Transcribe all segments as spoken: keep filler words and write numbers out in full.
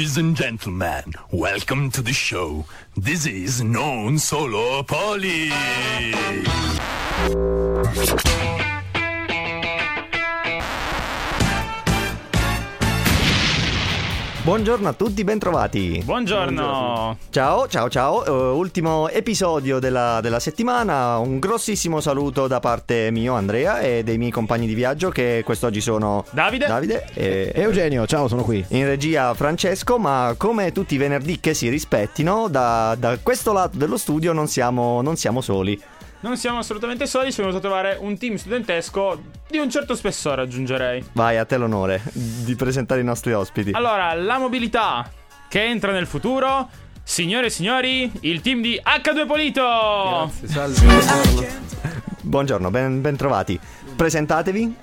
Ladies and gentlemen, welcome to the show. This is Non Solo Poli. Buongiorno a tutti, bentrovati. Buongiorno. Buongiorno. Ciao, ciao, ciao. Uh, ultimo episodio della, della settimana. Un grossissimo saluto da parte mio, Andrea, e dei miei compagni di viaggio, che quest'oggi sono Davide, Davide e Eugenio. Ciao, sono qui. In regia Francesco, ma come tutti i venerdì che si rispettino, da, da questo lato dello studio non siamo, non siamo soli. Non siamo assolutamente soli, ci siamo venuti a trovare un team studentesco di un certo spessore, aggiungerei. Vai, a te l'onore di presentare i nostri ospiti. Allora, la mobilità che entra nel futuro. Signore e signori, il team di acca due Polito. Grazie, salve. Buongiorno. Buongiorno, ben, ben trovati. Presentatevi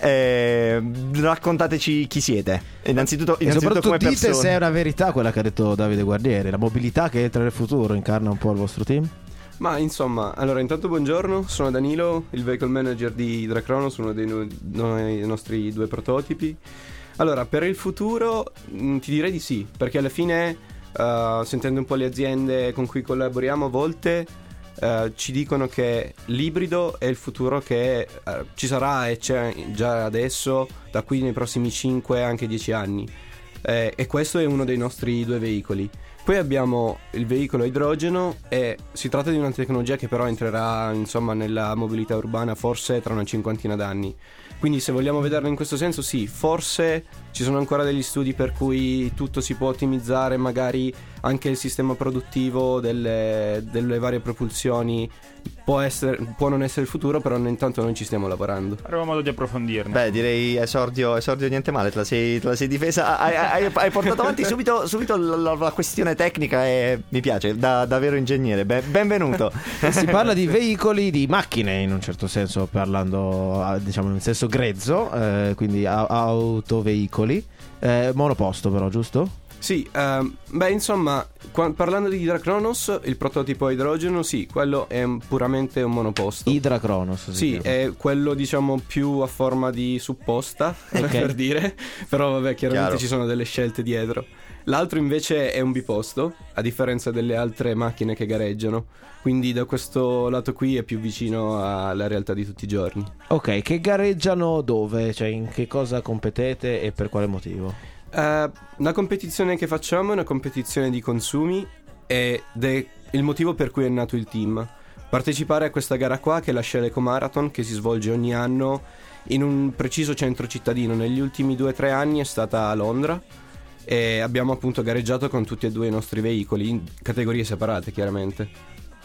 e raccontateci chi siete. Innanzitutto, e innanzitutto come dite persone. Se è una verità quella che ha detto Davide Guardieri. La mobilità che entra nel futuro incarna un po' il vostro team? Ma insomma, allora intanto buongiorno, sono Danilo, il vehicle manager di Hydrachronos, uno dei, no- dei nostri due prototipi. Allora, per il futuro mh, ti direi di sì, perché alla fine, uh, sentendo un po' le aziende con cui collaboriamo, a volte uh, ci dicono che l'ibrido è il futuro che uh, ci sarà e c'è già adesso, da qui nei prossimi cinque, anche dieci anni. Eh, e questo è uno dei nostri due veicoli. Poi abbiamo il veicolo a idrogeno e si tratta di una tecnologia che però entrerà insomma nella mobilità urbana forse tra una cinquantina d'anni. Quindi se vogliamo vederlo in questo senso, sì, forse ci sono ancora degli studi per cui tutto si può ottimizzare, magari anche il sistema produttivo delle, delle varie propulsioni può, essere, può non essere il futuro, però intanto noi ci stiamo lavorando. Avremo modo di approfondirne. Beh, direi esordio, esordio niente male, te la sei, te la sei difesa, hai, hai, hai portato avanti subito, subito la, la questione tecnica e mi piace, da, davvero ingegnere, ben, benvenuto. Si parla di veicoli, di macchine in un certo senso, parlando diciamo in senso grezzo, eh, quindi a- autoveicoli, eh, monoposto però, giusto? Sì, ehm, beh insomma, qua, parlando di Hydrachronos, il prototipo a idrogeno, sì, quello è un, puramente un monoposto. Hydrachronos. Sì, è quello diciamo più a forma di supposta, okay. per dire, però vabbè, chiaramente Chiaro. ci sono delle scelte dietro. L'altro invece è un biposto, a differenza delle altre macchine che gareggiano, quindi da questo lato qui è più vicino alla realtà di tutti i giorni. Ok, che gareggiano dove? Cioè in che cosa competete e per quale motivo? Uh, la competizione che facciamo è una competizione di consumi ed è il motivo per cui è nato il team. Partecipare a questa gara qua, che è la Shell Eco Marathon, che si svolge ogni anno in un preciso centro cittadino. Negli ultimi due o tre anni è stata a Londra e abbiamo appunto gareggiato con tutti e due i nostri veicoli in categorie separate, chiaramente.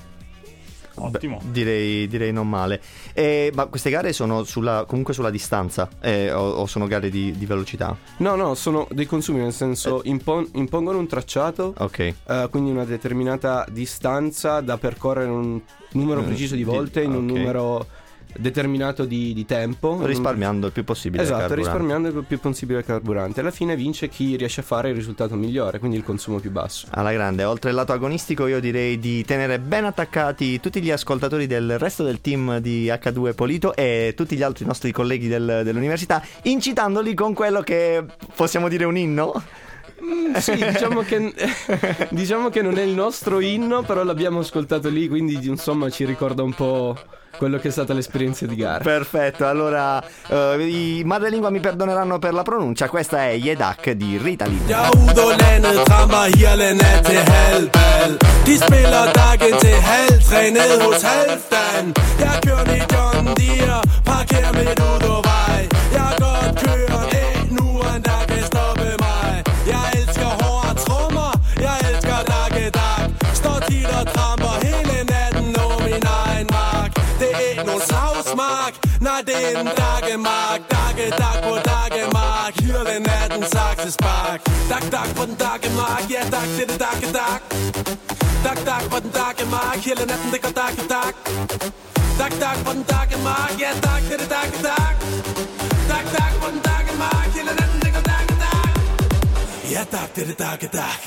Ottimo. Beh, direi, direi non male. Eh, ma queste gare sono sulla, comunque sulla distanza eh, o, o sono gare di, di velocità? No, no, sono dei consumi, nel senso Eh. impon- impongono un tracciato, Ok. uh, quindi una determinata distanza da percorrere un numero Mm, preciso di di- volte in un ok. numero determinato di, di tempo, Risparmiando il più possibile il esatto, carburante. risparmiando il più possibile il carburante. Alla fine vince chi riesce a fare il risultato migliore, quindi il consumo più basso. Alla grande, oltre il lato agonistico io direi di tenere ben attaccati tutti gli ascoltatori del resto del team di acca due Polito e tutti gli altri nostri colleghi del, dell'università, incitandoli con quello che possiamo dire un inno. Mm, sì, diciamo che diciamo che non è il nostro inno, però l'abbiamo ascoltato lì, quindi insomma ci ricorda un po' quello che è stata l'esperienza di gara. Perfetto, allora uh, i madrelingua mi perdoneranno per la pronuncia. Questa è Yedak di Ritalin. Ja, Udo, Lenne, Tramba, Hirlene, til Halbal. De spiller dagen til halv tre ned hos Halvdan. Jeg kører i John Deere, parker med Udovej. Jeg godt kører ikke nu, en der kan stoppe mig. Jeg elsker hårde trommer, jeg elsker dakkedak. Står tit og tramper hele natten over min egen mark. Det er ikke nogen savsmark, nej det er en dakkemark. Dakkedak på dakkemark, Hirlen er den saksespark. Dak dak på den dakkemark, ja dak det er det dakkedak. Dak dak på den dakkemark, Hirlen er den det går dakkedak. Dak dak på den dakkemark, ja dak det er det dakkedak. Dak dak på den dakkemark, Hirlen er den det går dakkedak. Ja dak det er det dakkedak.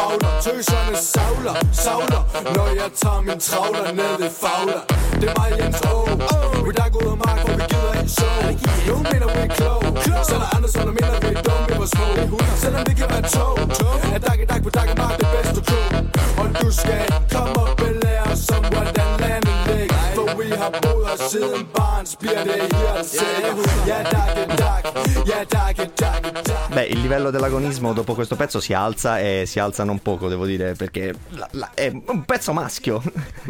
bagler. Tøserne savler, savler, når jeg tager min travler ned ved Fagler. Det er mig Jens Å, vi der går ud af mark, for vi gider ikke så. Nogen mener vi er klog, så der andre, som der mener vi er dumme, vi var små. Selvom vi kan være tog, at dag i dag på dag er mark det bedste klog. Og du skal komme op og lære os om, hvordan landet ligger. For vi har boet os siden barns, bliver det her sikker. Ja, dag i dag, ja, dag i dag, dag. Beh, il livello dell'agonismo dopo questo pezzo si alza e si alza non poco, devo dire, perché la, la, è un pezzo maschio.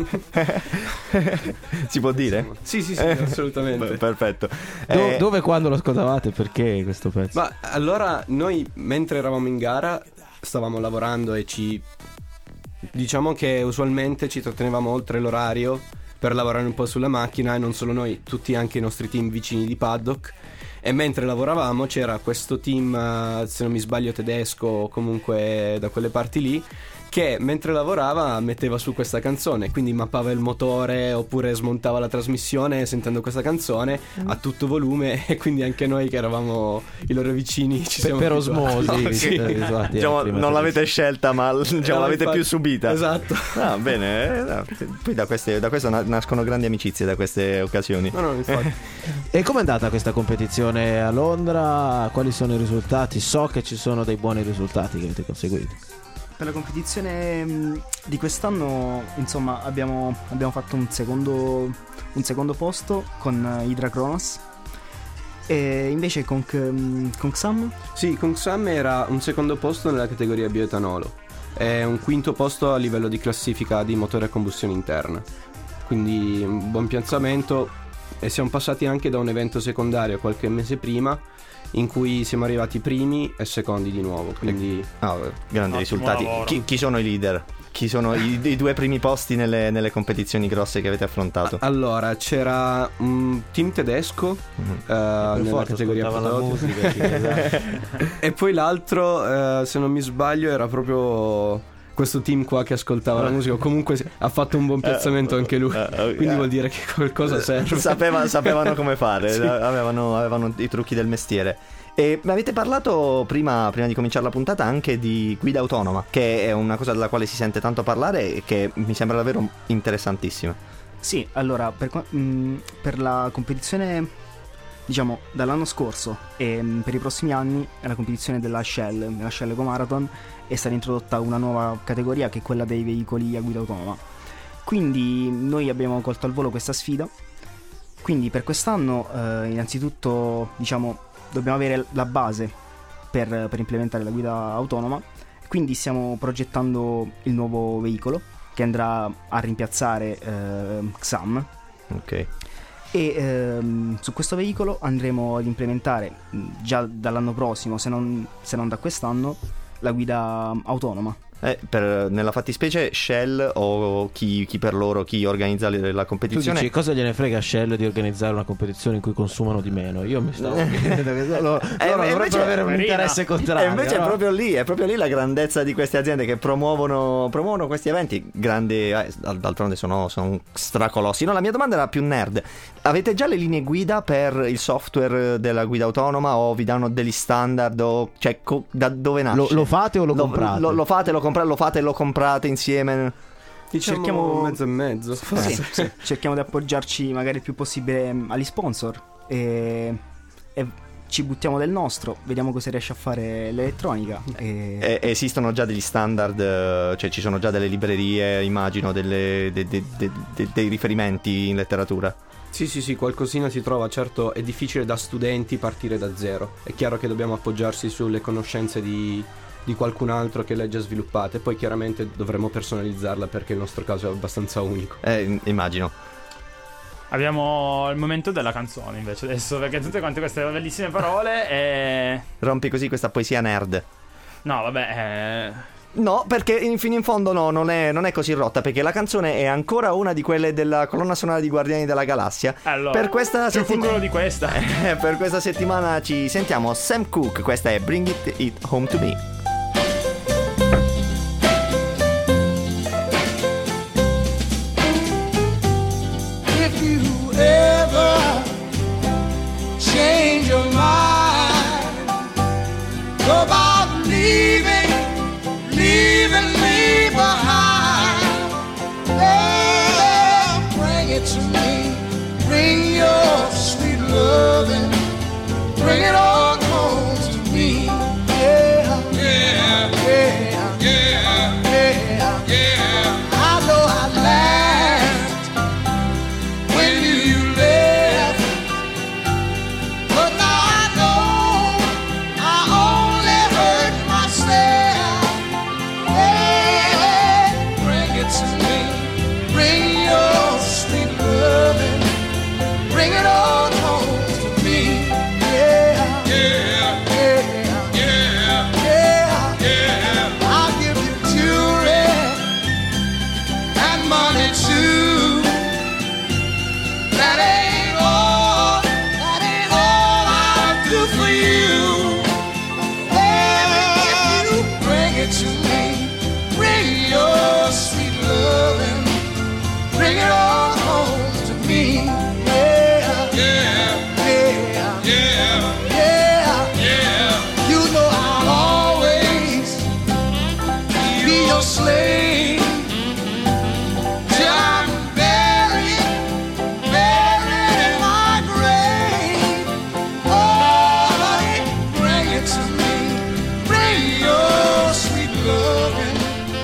Si può dire? Sì, sì, sì, assolutamente. Beh, perfetto. Do- Eh, dove e quando lo ascoltavate? Perché questo pezzo? Ma allora noi mentre eravamo in gara stavamo lavorando e ci diciamo che usualmente ci trattenevamo oltre l'orario per lavorare un po' sulla macchina, e non solo noi, tutti anche i nostri team vicini di paddock. E mentre lavoravamo c'era questo team, eh, se non mi sbaglio tedesco o comunque da quelle parti lì, che mentre lavorava metteva su questa canzone, quindi mappava il motore oppure smontava la trasmissione sentendo questa canzone a tutto volume, e quindi anche noi che eravamo i loro vicini ci per, siamo per abituati. osmosi, No, sì. eh, abituati, diciamo, eh, prima non di- l'avete scelta, ma diciamo, No, l'avete infatti- più subita. Esatto. Ah, bene. eh, no. Poi da, queste, da questo na- nascono grandi amicizie, da queste occasioni. No, no, infatti. E com'è andata questa competizione a Londra? Quali sono i risultati? So che ci sono dei buoni risultati che avete conseguito. Per la competizione mh, di quest'anno, insomma, abbiamo, abbiamo fatto un secondo, un secondo posto con uh, Hydra Kronos. E invece con, K- con Xam Sì, con Sam era un secondo posto nella categoria bioetanolo e un quinto posto a livello di classifica di motore a combustione interna. Quindi un buon piazzamento, e siamo passati anche da un evento secondario qualche mese prima in cui siamo arrivati primi e secondi di nuovo. Quindi Ah, grandi Ottimo risultati. lavoro. Chi, chi sono i leader? Chi sono i, i due primi posti nelle, nelle competizioni grosse che avete affrontato? allora c'era un team tedesco eh, nella categoria ascoltava la prodotti. musica, ci esatto. E poi l'altro, eh, se non mi sbaglio, era proprio questo team qua che ascoltava la musica. Comunque ha fatto un buon piazzamento anche lui. Quindi vuol dire che qualcosa serve. Sapeva- sapevano come fare, Sì. avevano, avevano i trucchi del mestiere. E avete parlato prima, prima di cominciare la puntata anche di guida autonoma, che è una cosa della quale si sente tanto parlare e che mi sembra davvero interessantissima. Sì, allora, per, qua- mh, per la competizione, diciamo, dall'anno scorso e mh, per i prossimi anni, la competizione della Shell, della Shell Eco Marathon, è stata introdotta una nuova categoria che è quella dei veicoli a guida autonoma. Quindi noi abbiamo colto al volo questa sfida. Quindi per quest'anno, eh, innanzitutto, diciamo, dobbiamo avere la base per, per implementare la guida autonoma. Quindi stiamo progettando il nuovo veicolo che andrà a rimpiazzare eh, Xam. Ok. E ehm, su questo veicolo andremo ad implementare mh, già dall'anno prossimo, se non, se non da quest'anno, la guida autonoma. Eh, per, nella fattispecie Shell o chi, chi per loro, chi organizza le- la Tu competizione. dici, cosa gliene frega a Shell di organizzare una competizione in cui consumano di meno? Io mi stavo chiedendo che loro, Eh, loro invece- dovrebbero avere un Marina. interesse E contrario. invece è no? proprio lì, è proprio lì la grandezza di queste aziende che promuovono, promuovono questi eventi. Grandi, eh, d'al- d'altronde sono, sono stracolossi. No, la mia domanda era più nerd. Avete già le linee guida per il software della guida autonoma o vi danno degli standard? O, cioè, co- da dove nasce? Lo, lo fate o lo, comprate? Lo, lo fate, lo comprate, lo fate e lo comprate insieme? Diciamo Cerchiamo- mezzo e mezzo. Sì, sì. Cerchiamo di appoggiarci magari il più possibile mh, agli sponsor e, e ci buttiamo del nostro, vediamo cosa riesce a fare l'elettronica. E... E- esistono già degli standard, eh, cioè ci sono già delle librerie, immagino, delle- de- de- de- de- dei riferimenti in letteratura. Sì, sì, sì, qualcosina si trova. Certo, è difficile da studenti partire da zero. È chiaro che dobbiamo appoggiarsi sulle conoscenze di, di qualcun altro che le ha già sviluppate. Poi chiaramente dovremo personalizzarla perché il nostro caso è abbastanza unico. Eh, immagino. Abbiamo il momento della canzone invece adesso, perché tutte quante queste bellissime parole e... Rompi così questa poesia nerd. No, vabbè, eh... No, perché in fino in fondo no, non è, non è così rotta, perché la canzone è ancora una di quelle della colonna sonora di Guardiani della Galassia. allora, Per questa più settimana futuro di questa. Eh, per questa settimana ci sentiamo Sam Cooke, questa è Bring It, It Home to Me. If you ever change your mind, go about leaving, leaving your slave. Just bury, bury my grave. Oh, bring it to me, bring your sweet loving.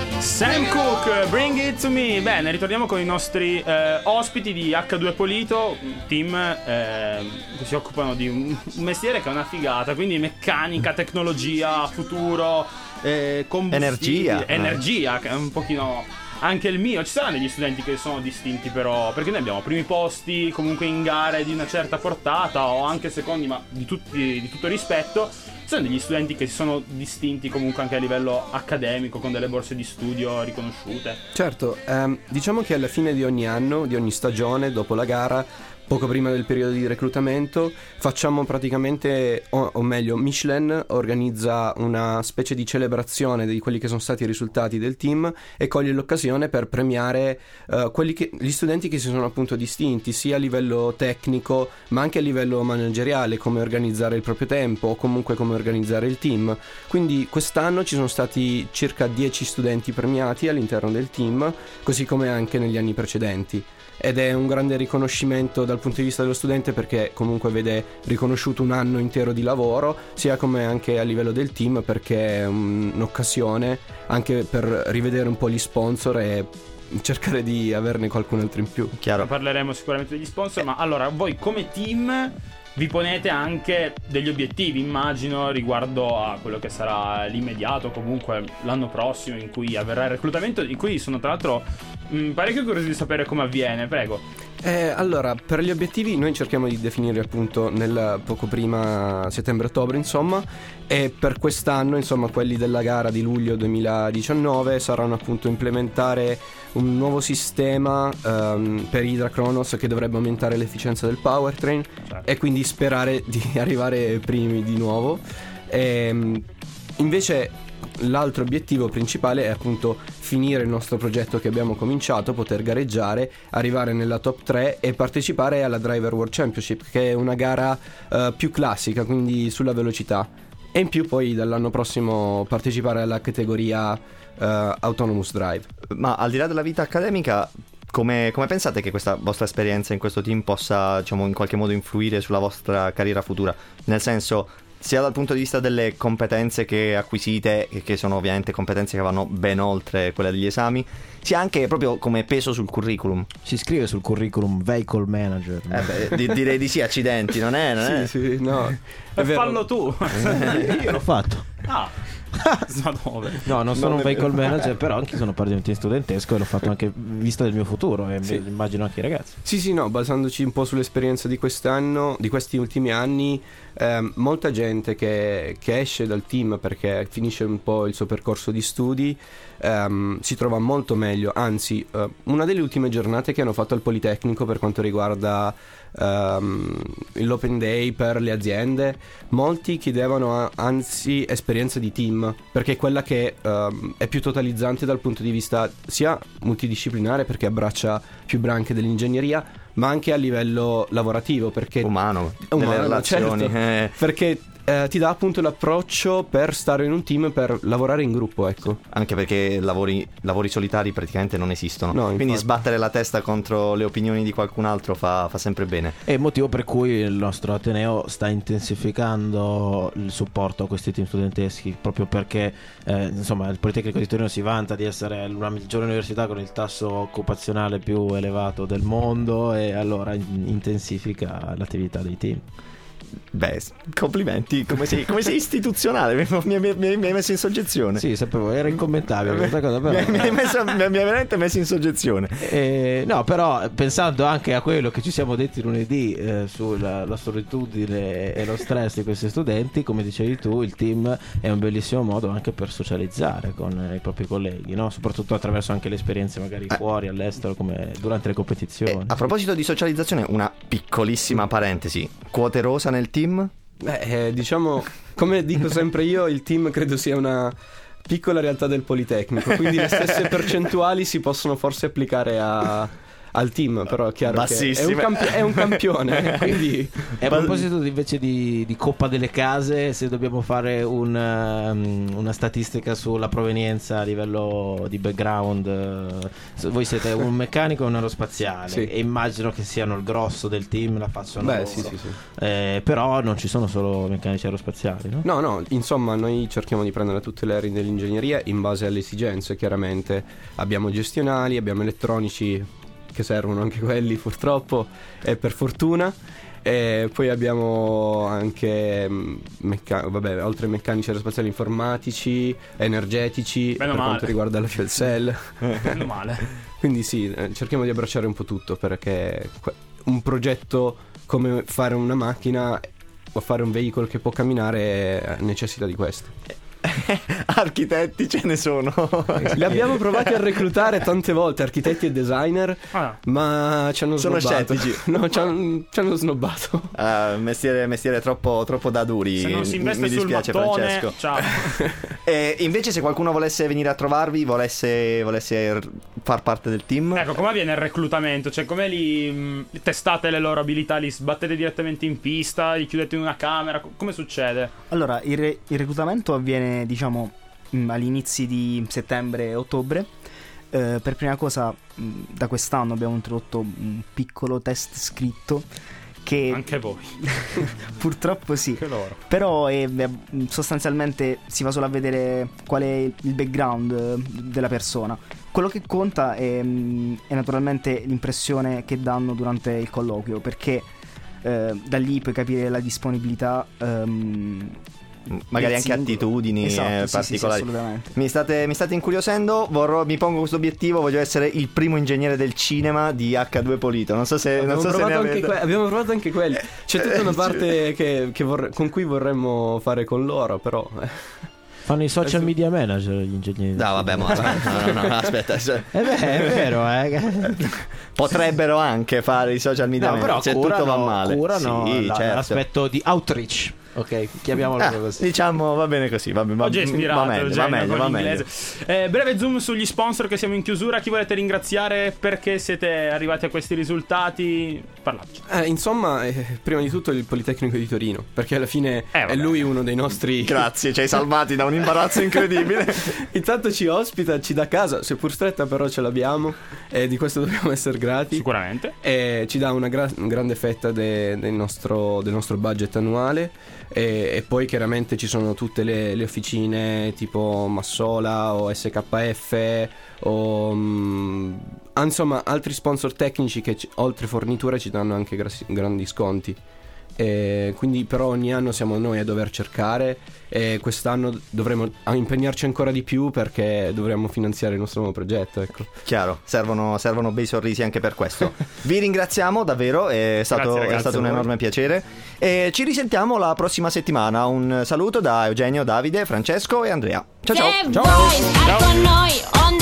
Sam Cooke, Bring It To Me. Bene, ritorniamo con i nostri eh, ospiti di acca due Polito, un team eh, che si occupano di un, un mestiere che è una figata, quindi meccanica, tecnologia, futuro, eh, combustibili, energia. energia, che è un pochino anche il mio. Ci saranno degli studenti che sono distinti però, perché noi abbiamo primi posti comunque in gare di una certa portata o anche secondi, ma di, tutti, di tutto rispetto. Sono degli studenti che si sono distinti comunque anche a livello accademico, con delle borse di studio riconosciute. Certo, ehm, diciamo che alla fine di ogni anno, di ogni stagione, dopo la gara, poco prima del periodo di reclutamento, facciamo praticamente, o, o meglio, Michelin organizza una specie di celebrazione di quelli che sono stati i risultati del team e coglie l'occasione per premiare uh, quelli che, gli studenti che si sono appunto distinti, sia a livello tecnico ma anche a livello manageriale, come organizzare il proprio tempo o comunque come organizzare il team. Quindi quest'anno ci sono stati circa dieci studenti premiati all'interno del team, così come anche negli anni precedenti. Ed è un grande riconoscimento dal punto di vista dello studente, perché comunque vede riconosciuto un anno intero di lavoro, sia come anche a livello del team, perché è un'occasione anche per rivedere un po' gli sponsor e cercare di averne qualcun altro in più. Chiaro. Parleremo sicuramente degli sponsor, ma allora voi come team vi ponete anche degli obiettivi, immagino, riguardo a quello che sarà l'immediato, comunque l'anno prossimo, in cui avverrà il reclutamento, in cui sono tra l'altro mh, parecchio curioso di sapere come avviene. Prego. Eh, allora, per gli obiettivi noi cerchiamo di definire appunto nel poco prima settembre-ottobre, insomma, e per quest'anno, insomma, quelli della gara di luglio duemiladiciannove saranno appunto implementare un nuovo sistema um, per Hydra Chronos che dovrebbe aumentare l'efficienza del powertrain, certo, e quindi sperare di arrivare primi di nuovo. E, invece l'altro obiettivo principale è appunto finire il nostro progetto che abbiamo cominciato, poter gareggiare, arrivare nella top tre e partecipare alla Driver World Championship, che è una gara uh, più classica, quindi sulla velocità, e in più poi dall'anno prossimo partecipare alla categoria uh, Autonomous Drive. Ma al di là della vita accademica, come, come pensate che questa vostra esperienza in questo team possa, diciamo, in qualche modo influire sulla vostra carriera futura? Nel senso, sia dal punto di vista delle competenze che acquisite, che sono ovviamente competenze che vanno ben oltre quelle degli esami, sia anche proprio come peso sul curriculum. Si scrive sul curriculum Vehicle Manager. Eh beh, di, direi di sì, accidenti, non è? Non sì, è? sì, no. E fallo tu. Io l'ho fatto. Ah. Ma dove? No, non sono Non un è vehicle vero. manager, però anche sono parte di un team studentesco e l'ho fatto anche vista del mio futuro e Sì. immagino anche i ragazzi. Sì, sì, no, basandoci un po' sull'esperienza di quest'anno, di questi ultimi anni, ehm, molta gente che, che esce dal team perché finisce un po' il suo percorso di studi, ehm, si trova molto meglio. Anzi, eh, una delle ultime giornate che hanno fatto al Politecnico per quanto riguarda ehm, l'Open Day per le aziende, molti chiedevano a- anzi esperienza di team, perché è quella che ehm, è più totalizzante dal punto di vista sia multidisciplinare, perché abbraccia più branche dell'ingegneria, ma anche a livello lavorativo, perché Umano, umano, delle relazioni. certo. eh. perché eh, ti dà appunto l'approccio per stare in un team, per lavorare in gruppo, ecco. Anche perché lavori, lavori solitari praticamente non esistono. No, Quindi infatti. sbattere la testa contro le opinioni di qualcun altro fa, fa sempre bene. È il motivo per cui il nostro Ateneo sta intensificando il supporto a questi team studenteschi, proprio perché eh, insomma il Politecnico di Torino si vanta di essere la migliore università con il tasso occupazionale più elevato del mondo, e allora in- intensifica l'attività dei team. Beh, complimenti, come sei, come sei istituzionale, mi, mi- mi- mi- mi hai messo in soggezione. Sì, sapevo, era incommentabile questa cosa, però. Mi, hai- mi hai messo, mi, hai- mi hai veramente messo in soggezione. Eh, no, però pensando anche a quello che ci siamo detti lunedì eh, sulla la solitudine e lo stress di questi studenti, come dicevi tu, il team è un bellissimo modo anche per socializzare con eh, i propri colleghi, no? Soprattutto attraverso anche le esperienze magari Eh. fuori, all'estero, come durante le Eh, competizioni. a proposito di socializzazione, una piccolissima parentesi. Quote rosa nel team? Beh, eh, diciamo, come dico sempre io, il team credo sia una piccola realtà del Politecnico, quindi le stesse percentuali si possono forse applicare a, al team, però è chiaro che è un, Bassissime. campi- è un campione, quindi E a proposito di- invece di, di Coppa delle Case, se dobbiamo fare un, um, una statistica sulla provenienza a livello di background, eh, se voi siete un meccanico e un aerospaziale, Sì. e immagino che siano il grosso del team, la facciano beh, loro. sì, sì, sì. Eh, però non ci sono solo meccanici aerospaziali, no? No, no, insomma, noi cerchiamo di prendere tutte le aree dell'ingegneria in base alle esigenze, chiaramente. Abbiamo gestionali, abbiamo elettronici, che servono anche quelli purtroppo, e per fortuna. E poi abbiamo anche, mh, mecca- vabbè, oltre ai meccanici aerospaziali, informatici, energetici, Meno per male. quanto riguarda la fuel cell. Meno male. Quindi sì, eh, cerchiamo di abbracciare un po' tutto, perché que- un progetto come fare una macchina o fare un veicolo che può camminare eh, necessita di questo. Architetti ce ne sono. Li abbiamo provati a reclutare tante volte, architetti e designer, Ah, ma ci hanno Sono snobbato. scettici. No, ci hanno, ci hanno snobbato. Ah, mestiere, mestiere troppo, troppo da duri. se non si investe Mi sul dispiace, mattone, Francesco. ciao. E invece, se qualcuno volesse venire a trovarvi, volesse, volesse r- far parte del team, Ecco, come avviene il reclutamento? Cioè, come li mh, testate le loro abilità? Li sbattete direttamente in pista? Li chiudete in una camera? Co- Come succede? Allora, il, re- il reclutamento avviene, diciamo, mh, agli inizi di settembre e ottobre. Eh, per prima cosa, mh, da quest'anno abbiamo introdotto un piccolo test scritto che Anche voi. purtroppo sì. Che loro. Però è, beh, sostanzialmente si va solo a vedere qual è il background eh, della persona. Quello che conta è, mh, è naturalmente l'impressione che danno durante il colloquio, perché eh, da lì puoi capire la disponibilità, ehm, magari del anche singolo. attitudini Esatto, eh, sì, sì, sì, particolari. assolutamente. Mi state, mi state incuriosendo, vorrò, mi pongo questo obiettivo, voglio essere il primo ingegnere del cinema di acca due Polito. Non so se, non Abbiamo, so se ne provato anche avete... que- abbiamo provato anche quelli. C'è tutta una Eh, parte che, che vorre- con cui vorremmo fare con loro, però eh. Fanno i social media manager gli ingegneri. No, vabbè, ma no, no, no, aspetta. se- Eh beh, è vero, eh. Potrebbero anche fare i social media, No, però se curano, tutto va male. curano Sì, la- certo. l'aspetto di outreach. Ok, chiamiamolo Ah, così. diciamo, va bene così, va, va, Oggi è ispirato, va meglio, va genio, meglio, con va meglio. l'inglese. Eh, breve zoom sugli sponsor, che siamo in chiusura. Chi volete ringraziare? Perché siete arrivati a questi risultati? Parlateci. Eh, insomma, eh, prima di tutto il Politecnico di Torino, perché alla fine Eh, vabbè. è lui uno dei nostri. Grazie, ci hai salvati da un imbarazzo incredibile. Intanto ci ospita, ci dà casa, seppur stretta, però ce l'abbiamo, e di questo dobbiamo essere grati. Sicuramente. E ci dà una gra- grande fetta de- del, nostro, del nostro budget annuale. E, e poi chiaramente ci sono tutte le, le officine tipo Massola o S K F o mm, ah, insomma altri sponsor tecnici che ci- oltre forniture ci danno anche grassi- grandi sconti. E quindi però ogni anno siamo noi a dover cercare, e quest'anno dovremo a impegnarci ancora di più, perché dovremo finanziare il nostro nuovo progetto, ecco. Chiaro, servono, servono bei sorrisi anche per questo. Vi ringraziamo davvero, è stato, Grazie, è ragazzi, stato un a voi. enorme piacere. E ci risentiamo la prossima settimana. Un saluto da Eugenio, Davide, Francesco e Andrea. Ciao ciao. Se vuoi star con noi,